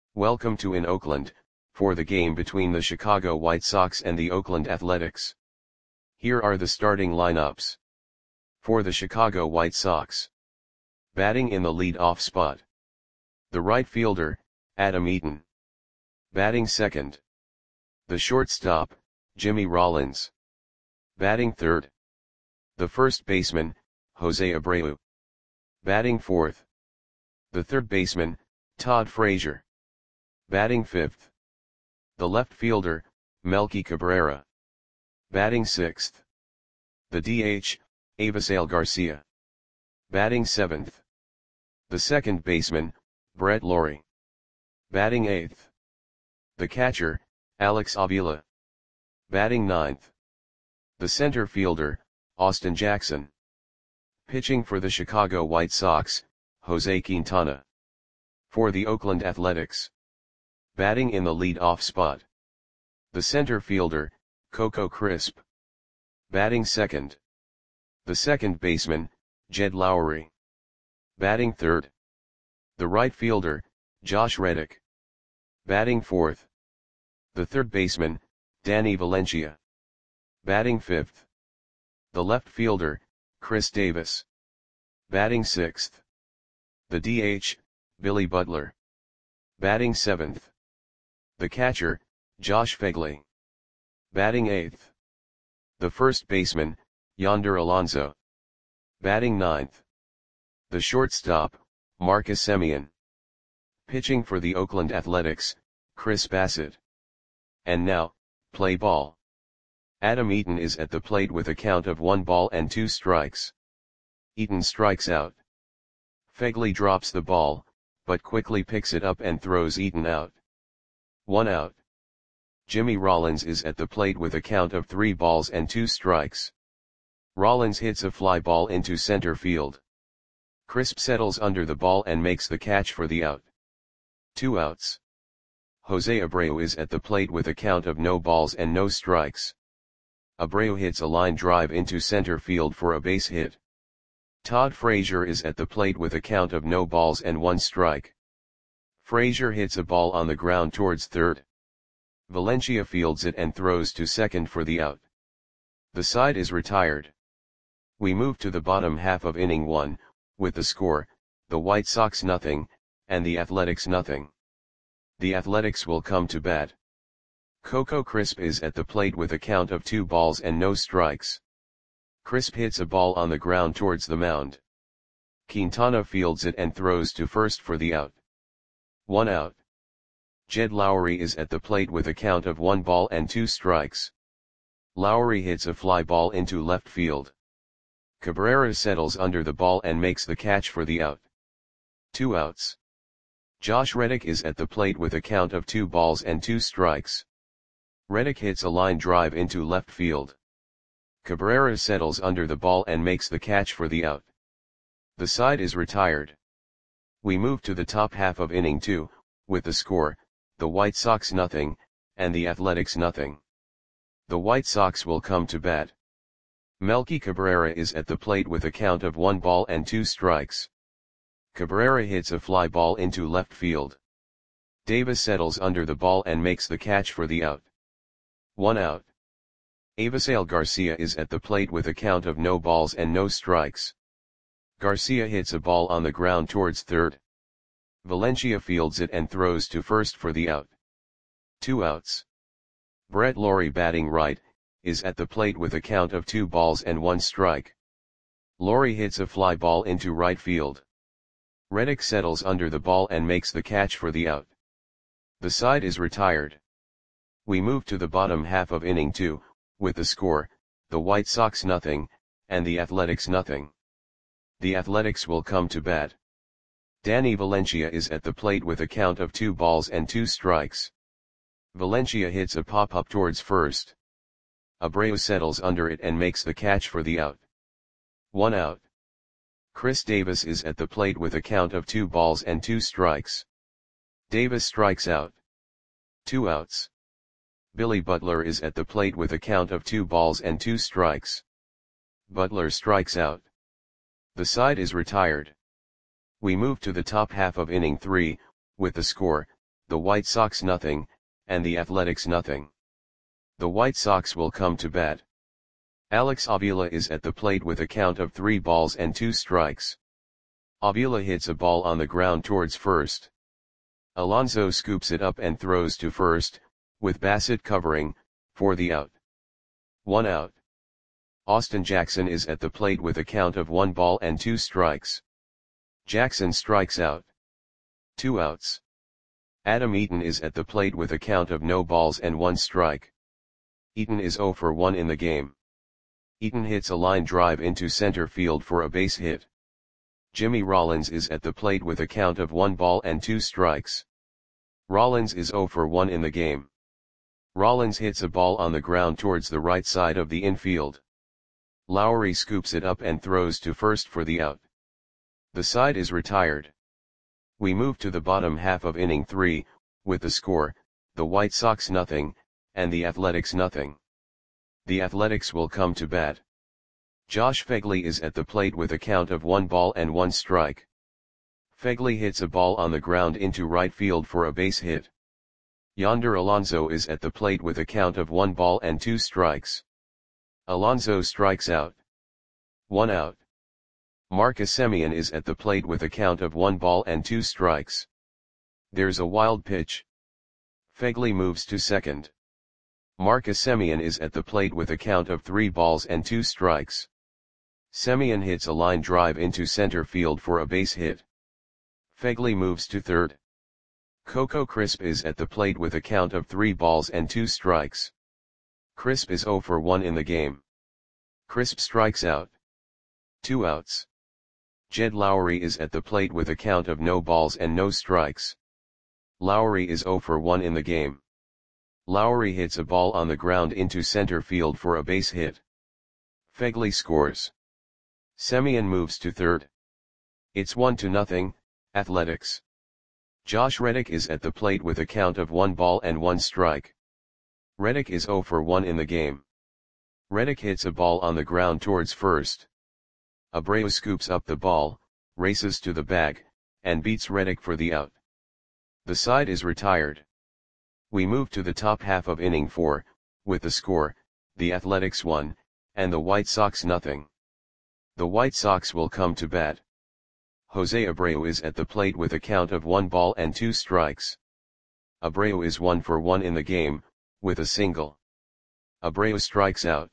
Welcome to in Oakland, for the game between the Chicago White Sox and the Oakland Athletics. Here are the starting lineups. For the Chicago White Sox. Batting in the lead-off spot. The right fielder, Adam Eaton. Batting second. The shortstop, Jimmy Rollins. Batting third. The first baseman, Jose Abreu. Batting fourth. The third baseman, Todd Frazier. Batting fifth. The left fielder, Melky Cabrera. Batting sixth. The DH, Avisail Garcia. Batting seventh. The second baseman, Brett Lawrie. Batting eighth. The catcher, Alex Avila. Batting ninth. The center fielder, Austin Jackson. Pitching for the Chicago White Sox, Jose Quintana. For the Oakland Athletics. Batting in the lead-off spot. The center fielder, Coco Crisp. Batting second. The second baseman, Jed Lowrie. Batting third. The right fielder, Josh Reddick. Batting fourth. The third baseman, Danny Valencia. Batting fifth. The left fielder, Chris Davis. Batting sixth. The DH, Billy Butler. Batting seventh. The catcher, Josh Phegley. Batting eighth. The first baseman, Yonder Alonso. Batting ninth. The shortstop, Marcus Semien. Pitching for the Oakland Athletics, Chris Bassitt. And now, play ball. Adam Eaton is at the plate with a count of 1 ball and 2 strikes. Eaton strikes out. Phegley drops the ball, but quickly picks it up and throws Eaton out. 1 out. Jimmy Rollins is at the plate with a count of 3 balls and 2 strikes. Rollins hits a fly ball into center field. Crisp settles under the ball and makes the catch for the out. 2 outs. Jose Abreu is at the plate with a count of no balls and no strikes. Abreu hits a line drive into center field for a base hit. Todd Frazier is at the plate with a count of no balls and 1 strike. Frazier hits a ball on the ground towards third. Valencia fields it and throws to second for the out. The side is retired. We move to the bottom half of inning 1, with the score, the White Sox 0, and the Athletics 0. The Athletics will come to bat. Coco Crisp is at the plate with a count of 2 balls and no strikes. Crisp hits a ball on the ground towards the mound. Quintana fields it and throws to first for the out. 1 out. Jed Lowrie is at the plate with a count of 1 ball and 2 strikes. Lowrie hits a fly ball into left field. Cabrera settles under the ball and makes the catch for the out. 2 outs. Josh Reddick is at the plate with a count of 2 balls and 2 strikes. Reddick hits a line drive into left field. Cabrera settles under the ball and makes the catch for the out. The side is retired. We move to the top half of inning 2, with the score, the White Sox 0, and the Athletics 0. The White Sox will come to bat. Melky Cabrera is at the plate with a count of 1 ball and 2 strikes. Cabrera hits a fly ball into left field. Davis settles under the ball and makes the catch for the out. 1 out. Avisail Garcia is at the plate with a count of no balls and no strikes. Garcia hits a ball on the ground towards third. Valencia fields it and throws to first for the out. 2 outs. Brett Lawrie, batting right, is at the plate with a count of 2 balls and 1 strike. Lawrie hits a fly ball into right field. Reddick settles under the ball and makes the catch for the out. The side is retired. We move to the bottom half of inning 2, with the score, the White Sox 0, and the Athletics 0. The Athletics will come to bat. Danny Valencia is at the plate with a count of 2 balls and 2 strikes. Valencia hits a pop-up towards first. Abreu settles under it and makes the catch for the out. 1 out. Chris Davis is at the plate with a count of 2 balls and 2 strikes. Davis strikes out. 2 outs. Billy Butler is at the plate with a count of 2 balls and 2 strikes. Butler strikes out. The side is retired. We move to the top half of inning 3, with the score, the White Sox nothing, and the Athletics nothing. The White Sox will come to bat. Alex Avila is at the plate with a count of 3 balls and 2 strikes. Avila hits a ball on the ground towards first. Alonso scoops it up and throws to first, with Bassett covering, for the out. 1 out. Austin Jackson is at the plate with a count of 1 ball and 2 strikes. Jackson strikes out. 2 outs. Adam Eaton is at the plate with a count of no balls and 1 strike. Eaton is 0 for 1 in the game. Eaton hits a line drive into center field for a base hit. Jimmy Rollins is at the plate with a count of 1 ball and 2 strikes. Rollins is 0 for 1 in the game. Rollins hits a ball on the ground towards the right side of the infield. Lowry scoops it up and throws to first for the out. The side is retired. We move to the bottom half of inning 3, with the score, the White Sox nothing, and the Athletics nothing. The Athletics will come to bat. Josh Phegley is at the plate with a count of 1 ball and 1 strike. Phegley hits a ball on the ground into right field for a base hit. Yonder Alonso is at the plate with a count of 1 ball and 2 strikes. Alonso strikes out. 1 out. Marcus Semien is at the plate with a count of 1 ball and 2 strikes. There's a wild pitch. Phegley moves to second. Marcus Semien is at the plate with a count of 3 balls and 2 strikes. Semien hits a line drive into center field for a base hit. Phegley moves to third. Coco Crisp is at the plate with a count of 3 balls and 2 strikes. Crisp is 0 for 1 in the game. Crisp strikes out. 2 outs. Jed Lowry is at the plate with a count of no balls and no strikes. Lowry is 0 for 1 in the game. Lowry hits a ball on the ground into center field for a base hit. Phegley scores. Semien moves to third. It's 1-0, Athletics. Josh Reddick is at the plate with a count of 1 ball and 1 strike. Reddick is 0 for 1 in the game. Reddick hits a ball on the ground towards first. Abreu scoops up the ball, races to the bag, and beats Reddick for the out. The side is retired. We move to the top half of inning 4, with the score, the Athletics 1, and the White Sox nothing. The White Sox will come to bat. Jose Abreu is at the plate with a count of 1 ball and 2 strikes. Abreu is 1 for 1 in the game, with a single. Abreu strikes out.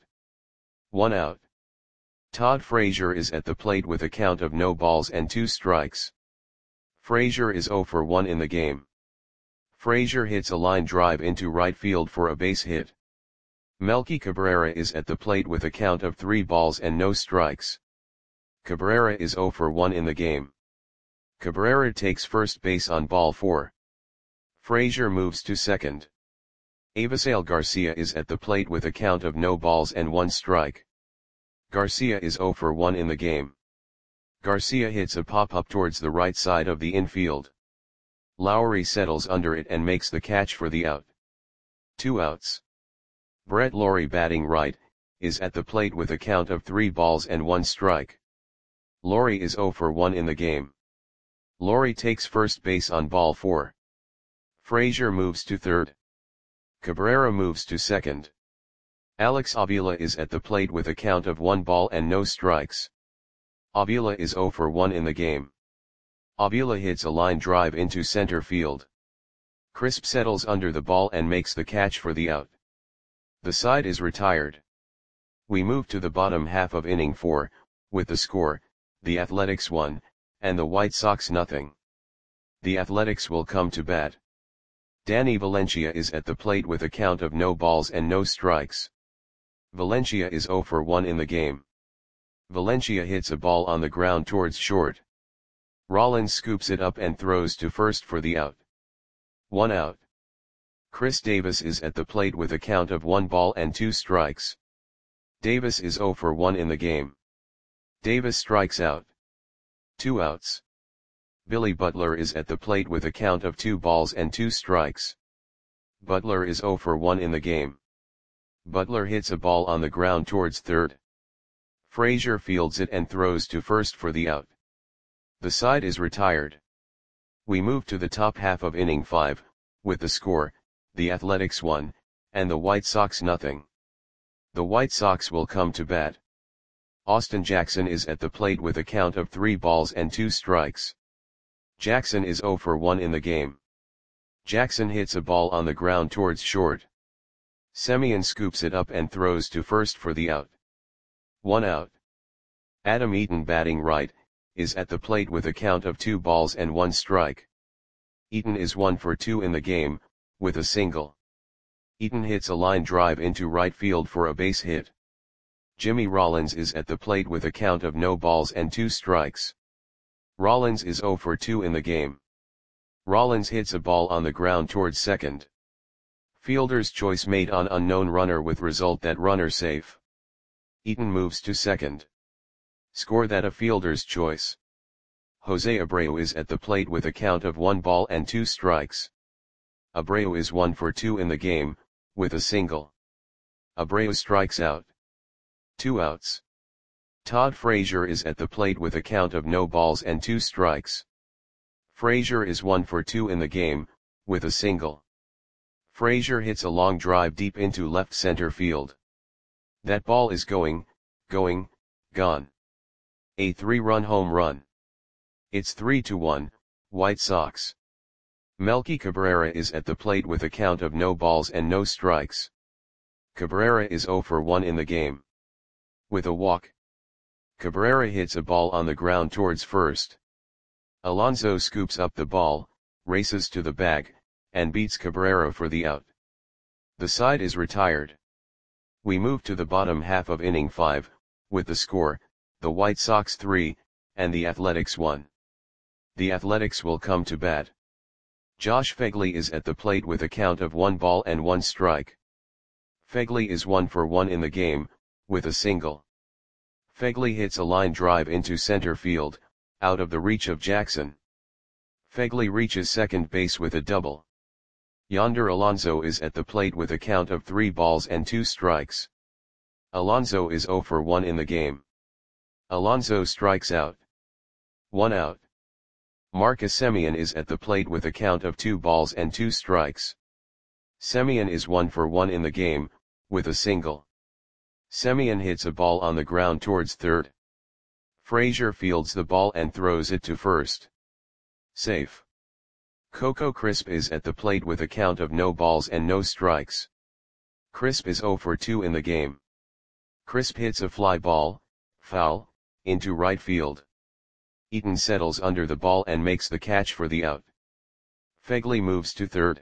1 out. Todd Frazier is at the plate with a count of no balls and 2 strikes. Frazier is 0 for 1 in the game. Frazier hits a line drive into right field for a base hit. Melky Cabrera is at the plate with a count of 3 balls and no strikes. Cabrera is 0 for 1 in the game. Cabrera takes first base on ball 4. Frazier moves to second. Avisail Garcia is at the plate with a count of no balls and 1 strike. Garcia is 0 for 1 in the game. Garcia hits a pop-up towards the right side of the infield. Lowry settles under it and makes the catch for the out. 2 outs. Brett Lawrie, batting right, is at the plate with a count of 3 balls and 1 strike. Lawrie is 0 for 1 in the game. Lawrie takes first base on ball 4. Frazier moves to third. Cabrera moves to second. Alex Avila is at the plate with a count of 1 ball and no strikes. Avila is 0 for 1 in the game. Avila hits a line drive into center field. Crisp settles under the ball and makes the catch for the out. The side is retired. We move to the bottom half of inning 4, with the score, the Athletics 1, and the White Sox nothing. The Athletics will come to bat. Danny Valencia is at the plate with a count of no balls and no strikes. Valencia is 0 for 1 in the game. Valencia hits a ball on the ground towards short. Rollins scoops it up and throws to first for the out. 1 out. Chris Davis is at the plate with a count of 1 ball and 2 strikes. Davis is 0 for 1 in the game. Davis strikes out. 2 outs. Billy Butler is at the plate with a count of 2 balls and 2 strikes. Butler is 0 for 1 in the game. Butler hits a ball on the ground towards third. Frazier fields it and throws to first for the out. The side is retired. We move to the top half of inning 5, with the score, the Athletics 1, and the White Sox nothing. The White Sox will come to bat. Austin Jackson is at the plate with a count of 3 balls and 2 strikes. Jackson is 0 for 1 in the game. Jackson hits a ball on the ground towards short. Semien scoops it up and throws to first for the out. 1 out. Adam Eaton, batting right, is at the plate with a count of 2 balls and 1 strike. Eaton is 1 for 2 in the game, with a single. Eaton hits a line drive into right field for a base hit. Jimmy Rollins is at the plate with a count of no balls and 2 strikes. Rollins is 0 for 2 in the game. Rollins hits a ball on the ground towards second. Fielder's choice made on unknown runner with result that runner safe. Eaton moves to second. Score that a fielder's choice. Jose Abreu is at the plate with a count of 1 ball and 2 strikes. Abreu is 1 for 2 in the game, with a single. Abreu strikes out. 2 outs. Todd Frazier is at the plate with a count of no balls and 2 strikes. Frazier is 1 for 2 in the game, with a single. Frazier hits a long drive deep into left center field. That ball is gone. A 3-run home run. It's 3-1, White Sox. Melky Cabrera is at the plate with a count of no balls and no strikes. Cabrera is 0 for 1 in the game. With a walk. Cabrera hits a ball on the ground towards first. Alonso scoops up the ball, races to the bag, and beats Cabrera for the out. The side is retired. We move to the bottom half of inning 5, with the score, the White Sox 3, and the Athletics 1. The Athletics will come to bat. Josh Phegley is at the plate with a count of 1 ball and 1 strike. Phegley is 1 for 1 in the game, with a single. Phegley hits a line drive into center field, out of the reach of Jackson. Phegley reaches second base with a double. Yonder Alonso is at the plate with a count of 3 balls and 2 strikes. Alonso is 0 for 1 in the game. Alonso strikes out. 1 out. Marcus Semien is at the plate with a count of 2 balls and 2 strikes. Semien is 1 for 1 in the game, with a single. Semien hits a ball on the ground towards third. Frazier fields the ball and throws it to first. Safe. Coco Crisp is at the plate with a count of no balls and no strikes. Crisp is 0 for 2 in the game. Crisp hits a fly ball, foul, into right field. Eaton settles under the ball and makes the catch for the out. Phegley moves to third.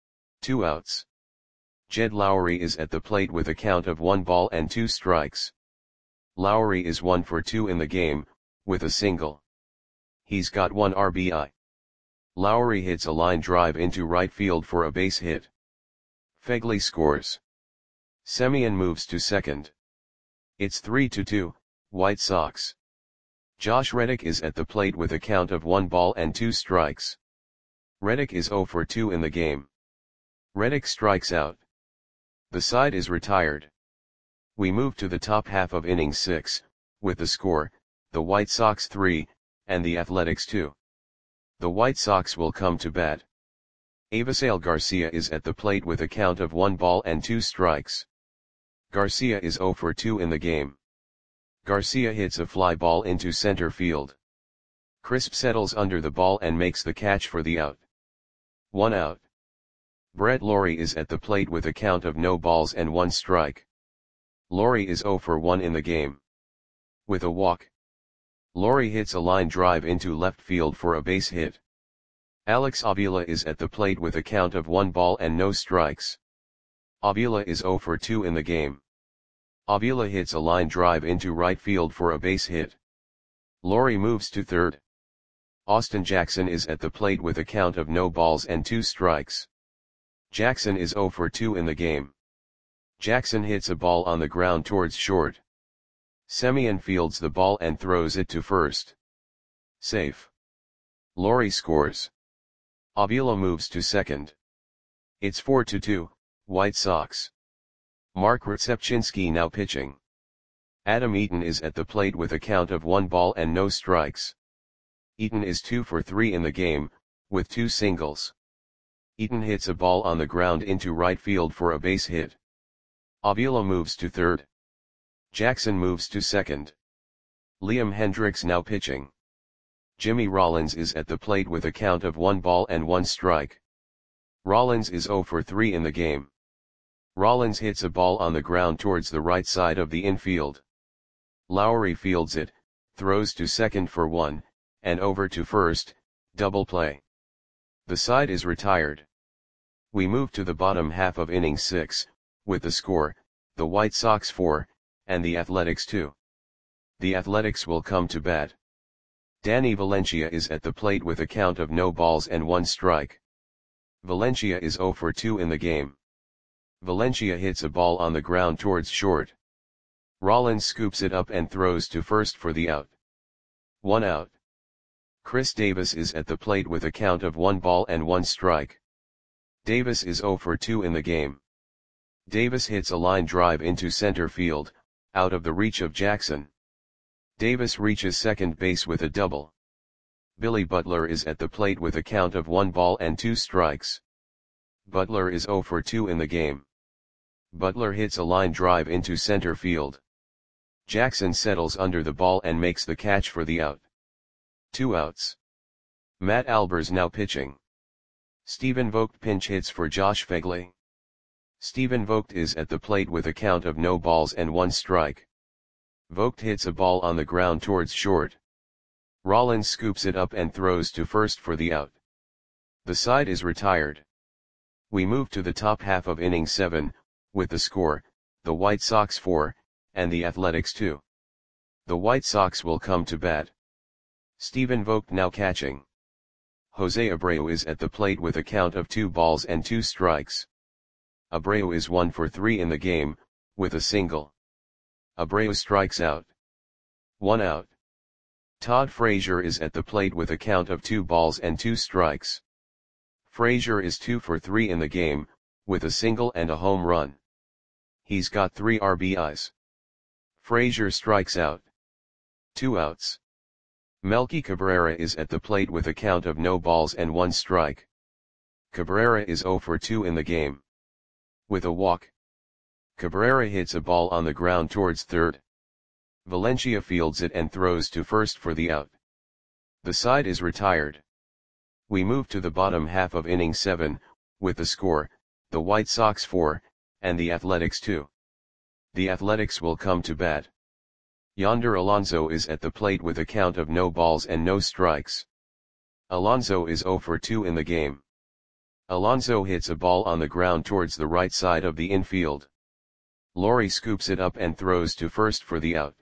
2 outs. Jed Lowry is at the plate with a count of 1 ball and 2 strikes. Lowry is 1 for 2 in the game, with a single. He's got 1 RBI. Lowry hits a line drive into right field for a base hit. Phegley scores. Semien moves to second. It's 3-2, White Sox. Josh Reddick is at the plate with a count of 1 ball and 2 strikes. Reddick is 0 for 2 in the game. Reddick strikes out. The side is retired. We move to the top half of inning 6, with the score, the White Sox 3, and the Athletics 2. The White Sox will come to bat. Avisail Garcia is at the plate with a count of 1 ball and 2 strikes. Garcia is 0 for 2 in the game. Garcia hits a fly ball into center field. Crisp settles under the ball and makes the catch for the out. 1 out. Brett Lawrie is at the plate with a count of no balls and 1 strike. Lawrie is 0 for 1 in the game. With a walk. Lawrie hits a line drive into left field for a base hit. Alex Avila is at the plate with a count of 1 ball and no strikes. Avila is 0 for 2 in the game. Avila hits a line drive into right field for a base hit. Lawrie moves to third. Austin Jackson is at the plate with a count of no balls and 2 strikes. Jackson is 0 for 2 in the game. Jackson hits a ball on the ground towards short. Semien fields the ball and throws it to first. Safe. Lawrie scores. Avila moves to second. It's 4-2, White Sox. Mark Rzepczynski now pitching. Adam Eaton is at the plate with a count of 1 ball and no strikes. Eaton is 2 for 3 in the game, with 2 singles. Eaton hits a ball on the ground into right field for a base hit. Avila moves to third. Jackson moves to second. Liam Hendricks now pitching. Jimmy Rollins is at the plate with a count of 1 ball and 1 strike. Rollins is 0 for 3 in the game. Rollins hits a ball on the ground towards the right side of the infield. Lowry fields it, throws to second for 1, and over to first, double play. The side is retired. We move to the bottom half of inning 6, with the score, the White Sox 4, and the Athletics 2. The Athletics will come to bat. Danny Valencia is at the plate with a count of no balls and 1 strike. Valencia is 0 for 2 in the game. Valencia hits a ball on the ground towards short. Rollins scoops it up and throws to first for the out. 1 out. Chris Davis is at the plate with a count of 1 ball and 1 strike. Davis is 0 for 2 in the game. Davis hits a line drive into center field, out of the reach of Jackson. Davis reaches second base with a double. Billy Butler is at the plate with a count of 1 ball and 2 strikes. Butler is 0 for 2 in the game. Butler hits a line drive into center field. Jackson settles under the ball and makes the catch for the out. 2 outs. Matt Albers now pitching. Stephen Vogt pinch hits for Josh Phegley. Stephen Vogt is at the plate with a count of no balls and 1 strike. Vogt hits a ball on the ground towards short. Rollins scoops it up and throws to first for the out. The side is retired. We move to the top half of inning 7, with the score, the White Sox 4, and the Athletics 2. The White Sox will come to bat. Stephen Vogt now catching. Jose Abreu is at the plate with a count of 2 balls and 2 strikes. Abreu is 1 for 3 in the game, with a single. Abreu strikes out. 1 out. Todd Frazier is at the plate with a count of 2 balls and 2 strikes. Frazier is 2 for 3 in the game, with a single and a home run. He's got 3 RBIs. Frazier strikes out. 2 outs. Melky Cabrera is at the plate with a count of no balls and 1 strike. Cabrera is 0 for 2 in the game. With a walk. Cabrera hits a ball on the ground towards third. Valencia fields it and throws to first for the out. The side is retired. We move to the bottom half of inning 7, with the score, the White Sox 4, and the Athletics 2. The Athletics will come to bat. Yonder Alonso is at the plate with a count of no balls and no strikes. Alonso is 0 for 2 in the game. Alonso hits a ball on the ground towards the right side of the infield. Lowry scoops it up and throws to first for the out.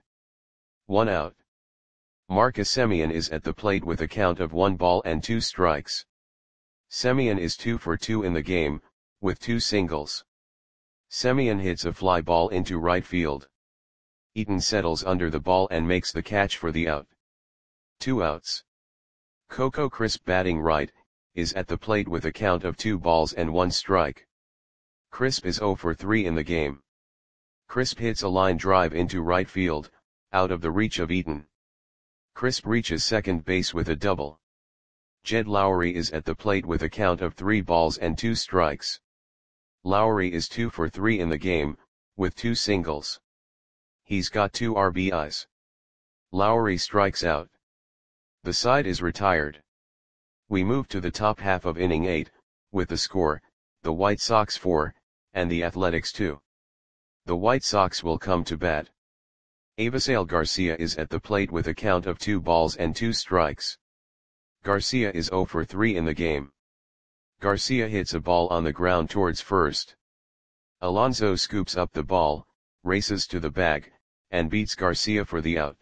1 out. Marcus Semien is at the plate with a count of 1 ball and 2 strikes. Semien is 2 for 2 in the game, with 2 singles. Semien hits a fly ball into right field. Eaton settles under the ball and makes the catch for the out. 2 outs. Coco Crisp batting right, is at the plate with a count of 2 balls and 1 strike. Crisp is 0 for 3 in the game. Crisp hits a line drive into right field, out of the reach of Eaton. Crisp reaches second base with a double. Jed Lowry is at the plate with a count of 3 balls and 2 strikes. Lowry is 2 for 3 in the game, with 2 singles. He's got 2 RBIs. Lowry strikes out. The side is retired. We move to the top half of inning 8, with the score, the White Sox 4, and the Athletics 2. The White Sox will come to bat. Avisail Garcia is at the plate with a count of 2 balls and 2 strikes. Garcia is 0 for 3 in the game. Garcia hits a ball on the ground towards first. Alonso scoops up the ball, races to the bag, and beats Garcia for the out.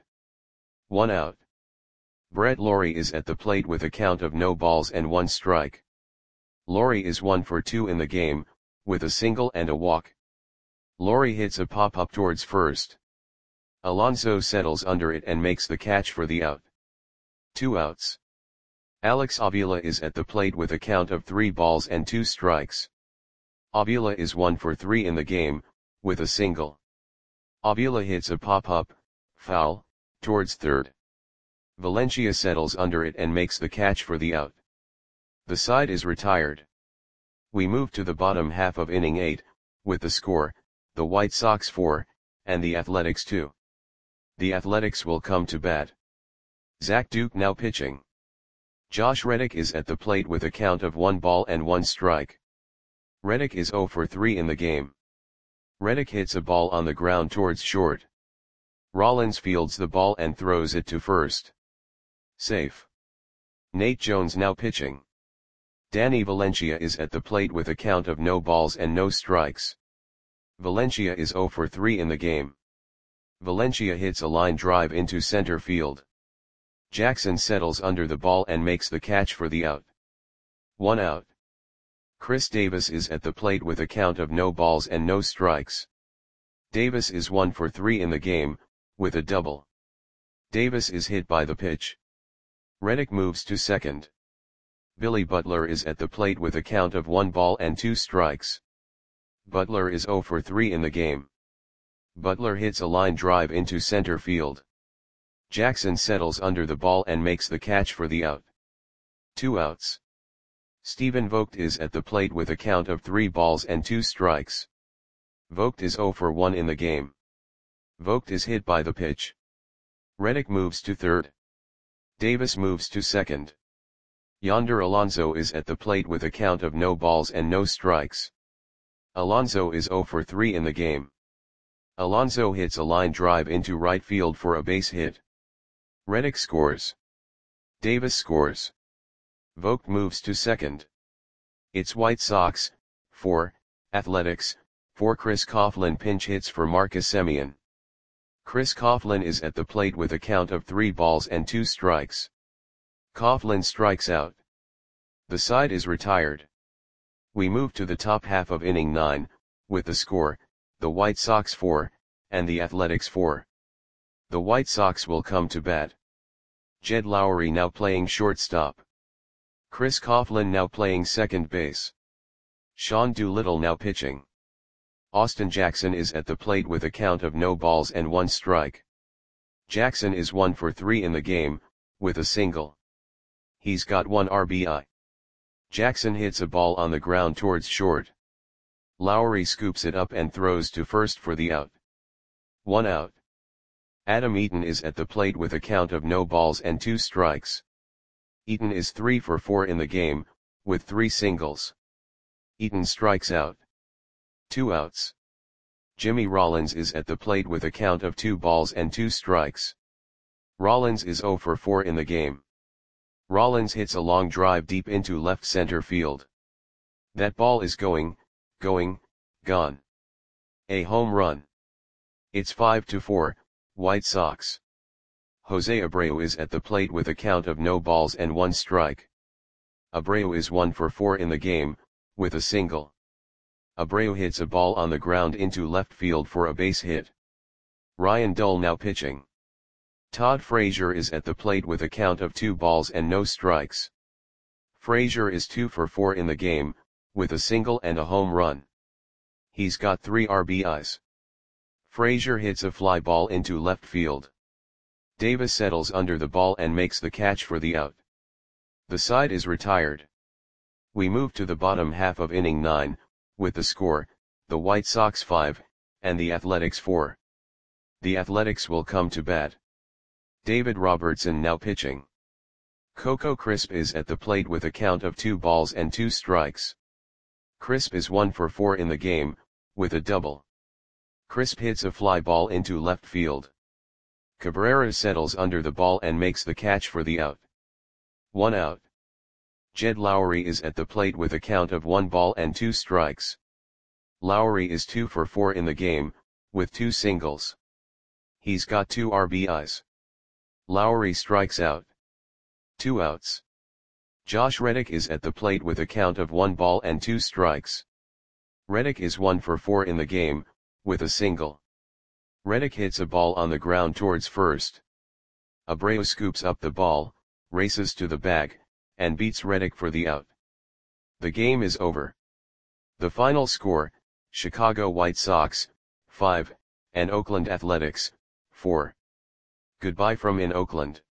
1 out. Brett Lawrie is at the plate with a count of no balls and 1 strike. Lawrie is 1 for 2 in the game, with a single and a walk. Lawrie hits a pop-up towards first. Alonso settles under it and makes the catch for the out. 2 outs. Alex Avila is at the plate with a count of 3 balls and 2 strikes. Avila is 1 for 3 in the game, with a single. Avila hits a pop-up, foul, towards third. Valencia settles under it and makes the catch for the out. The side is retired. We move to the bottom half of inning 8, with the score, the White Sox 4, and the Athletics 2. The Athletics will come to bat. Zach Duke now pitching. Josh Reddick is at the plate with a count of 1 ball and 1 strike. Reddick is 0 for 3 in the game. Reddick hits a ball on the ground towards short. Rollins fields the ball and throws it to first. Safe. Nate Jones now pitching. Danny Valencia is at the plate with a count of no balls and no strikes. Valencia is 0 for 3 in the game. Valencia hits a line drive into center field. Jackson settles under the ball and makes the catch for the out. 1 out. Chris Davis is at the plate with a count of no balls and no strikes. Davis is 1 for 3 in the game, with a double. Davis is hit by the pitch. Reddick moves to second. Billy Butler is at the plate with a count of 1 ball and 2 strikes. Butler is 0 for 3 in the game. Butler hits a line drive into center field. Jackson settles under the ball and makes the catch for the out. 2 outs. Stephen Vogt is at the plate with a count of 3 balls and 2 strikes. Vogt is 0 for 1 in the game. Vogt is hit by the pitch. Reddick moves to third. Davis moves to second. Yonder Alonso is at the plate with a count of no balls and no strikes. Alonso is 0 for 3 in the game. Alonso hits a line drive into right field for a base hit. Reddick scores. Davis scores. Vogt moves to second. It's White Sox, 4, Athletics, 4. Chris Coughlin pinch hits for Marcus Semien. Chris Coughlin is at the plate with a count of 3 balls and 2 strikes. Coughlin strikes out. The side is retired. We move to the top half of inning 9, with the score, the White Sox 4, and the Athletics 4. The White Sox will come to bat. Jed Lowry now playing shortstop. Chris Coughlin now playing second base. Sean Doolittle now pitching. Austin Jackson is at the plate with a count of no balls and 1 strike. Jackson is 1 for 3 in the game, with a single. He's got 1 RBI. Jackson hits a ball on the ground towards short. Lowry scoops it up and throws to first for the out. 1 out. Adam Eaton is at the plate with a count of no balls and 2 strikes. Eaton is 3 for 4 in the game, with 3 singles. Eaton strikes out. 2 outs. Jimmy Rollins is at the plate with a count of 2 balls and 2 strikes. Rollins is 0 for 4 in the game. Rollins hits a long drive deep into left center field. That ball is gone. A home run. It's 5-4, White Sox. Jose Abreu is at the plate with a count of no balls and 1 strike. Abreu is 1 for 4 in the game, with a single. Abreu hits a ball on the ground into left field for a base hit. Ryan Dull now pitching. Todd Frazier is at the plate with a count of 2 balls and no strikes. Frazier is 2 for 4 in the game, with a single and a home run. He's got 3 RBIs. Frazier hits a fly ball into left field. Davis settles under the ball and makes the catch for the out. The side is retired. We move to the bottom half of inning 9, with the score, the White Sox 5, and the Athletics 4. The Athletics will come to bat. David Robertson now pitching. Coco Crisp is at the plate with a count of 2 balls and 2 strikes. Crisp is 1 for 4 in the game, with a double. Crisp hits a fly ball into left field. Cabrera settles under the ball and makes the catch for the out. 1 out. Jed Lowry is at the plate with a count of 1 ball and 2 strikes. Lowry is 2 for 4 in the game, with 2 singles. He's got 2 RBIs. Lowry strikes out. 2 outs. Josh Reddick is at the plate with a count of 1 ball and 2 strikes. Reddick is 1 for 4 in the game, with a single. Reddick hits a ball on the ground towards first. Abreu scoops up the ball, races to the bag, and beats Reddick for the out. The game is over. The final score, Chicago White Sox, 5, and Oakland Athletics, 4. Goodbye from in Oakland.